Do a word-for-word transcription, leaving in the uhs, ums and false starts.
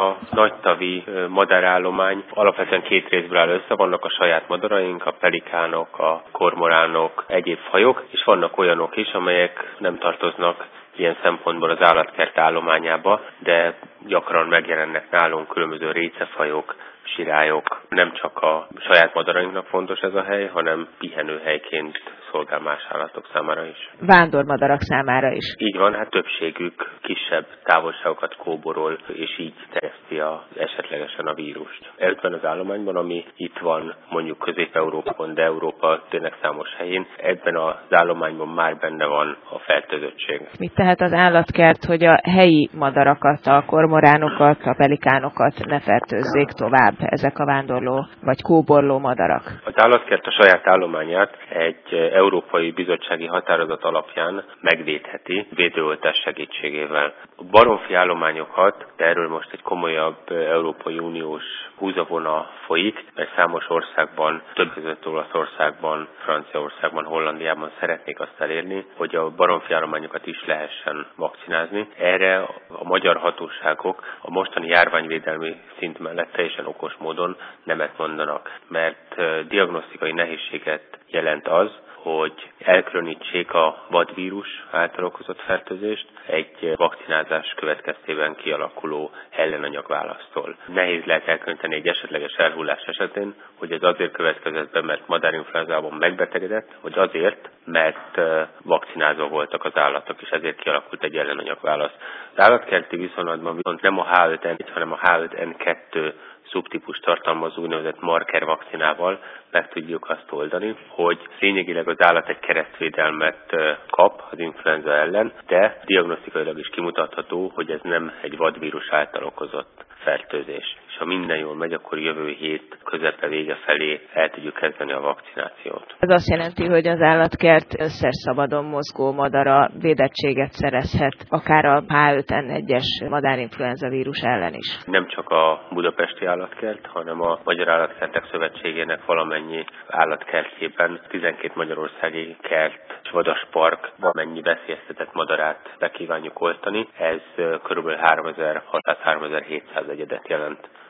A nagytavi madárállomány alapvetően két részből áll össze, vannak a saját madaraink, a pelikánok, a kormoránok, egyéb fajok, és vannak olyanok is, amelyek nem tartoznak ilyen szempontból az állatkert állományába, de gyakran megjelennek nálunk különböző récefajok, sirályok. Nem csak a saját madarainknak fontos ez a hely, hanem pihenőhelyként szolgál más állatok számára is. Vándormadarak számára is. Így van, hát többségük kisebb távolságokat kóborol, és így terjeszti a, esetlegesen a vírust. Ebben az állományban, ami itt van mondjuk Közép-Európában, de Európa tényleg számos helyén, ebben az állományban már benne van a fertőzöttség. Mit tehet az állatkert, hogy a helyi madarakat, a kormoránokat, a pelikánokat ne fertőzzék tovább ezek a vándorló vagy kóborló madarak? Az állatkert a saját állományát egy Európai Bizottsági Határozat alapján megvédheti védőoltás segítségével. A baromfi állományokat, de erről most egy komolyabb Európai Uniós húzavona folyik, mert számos országban, több között Olaszországban, Franciaországban, Hollandiában szeretnék azt elérni, hogy a baromfi állományokat is lehessen vakcinázni. Erre a magyar hatóságok a mostani járványvédelmi szint mellett teljesen okos módon nemet mondanak, mert diagnosztikai nehézséget jelent az, hogy elkülönítsék a vadvírus által okozott fertőzést egy vakcinázás következtében kialakuló ellenanyagválasztól. Nehéz lehet elkülöníteni egy esetleges elhullás esetén, hogy ez azért következett be, mert madárinfluenzában megbetegedett, vagy azért, mert vakcinázva voltak az állatok, és ezért kialakult egy ellenanyagválasz. Az állatkerti viszonylatban viszont nem a há öt en egy, hanem a há öt en kettő szubtípus tartalmazó úgynevezett marker vakcinával meg tudjuk azt oldani, hogy lényegileg az állat egy keresztvédelmet kap az influenza ellen, de diagnosztikailag is kimutatható, hogy ez nem egy vadvírus által okozott fertőzés. És ha minden jól megy, akkor jövő hét közepe vége felé el tudjuk kezdeni a vakcinációt. Ez azt jelenti, hogy az állatkert összes szabadon mozgó madara védettséget szerezhet, akár a há öt en egyes madárinfluenza vírus ellen is. Nem csak a budapesti állatkert, hanem a Magyar Állatkertek Szövetségének valamennyi állatkertjében tizenkét magyarországi kert és vadaspark valamennyi veszélyeztetett madarát be kívánjuk oltani. Ez kb. háromezer-hatszáz-háromezer-hétszáz egyedet jelent.